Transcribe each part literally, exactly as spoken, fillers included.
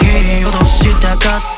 引き落としたかった、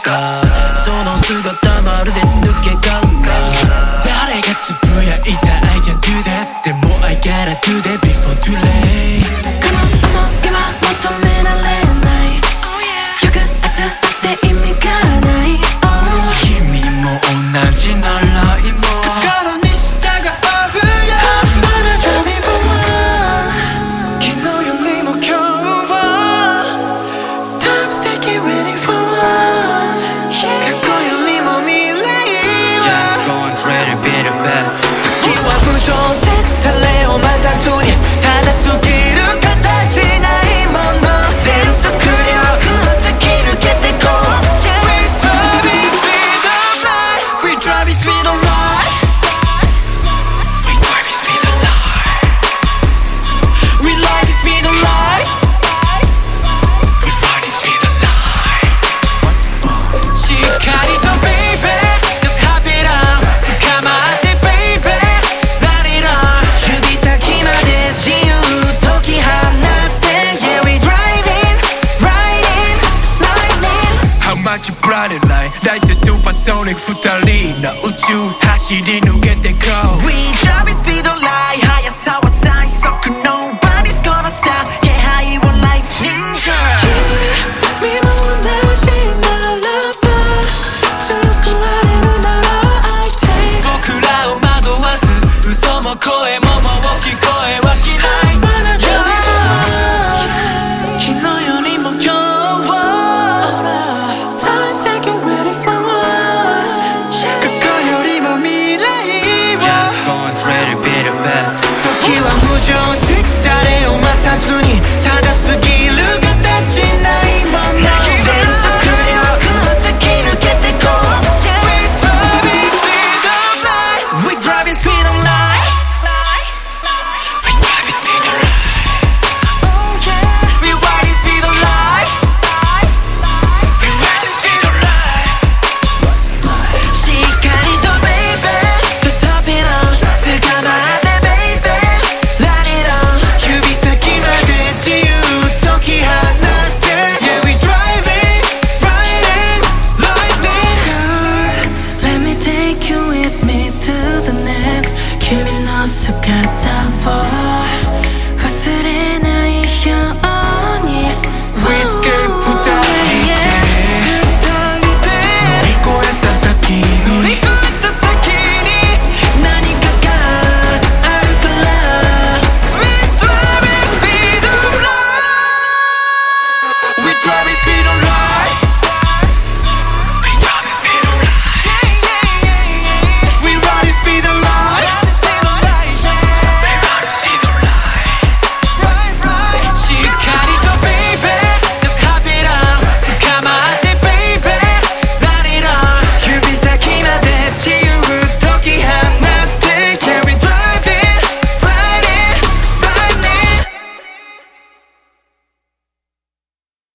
その姿まるで抜け殻。誰がつぶやいた I can do that でも I gotta do that before too late。 この想いは求められない、よくあったって意味がない、oh、 君も同じなら今心に従うよ。まだ準備不安、昨日よりも今日は Time's taking ready for us、過去よりも未来は Just going straight to be the best。 時は無常で誰を待たずにただ過ぎる形ないもの、全速力突き抜けてこう、yeah、We driving speed of light、 We driving speed of light、 We driving speed of light。 We like the speed of light、 We riding speed of light。 しっかりと baby Just hop it on、 捕まって baby Let it on、 指先まで自由解き放って Yeah we driving riding lightning。 How much you blinded light Like the supersonic 二人の宇宙走り抜けて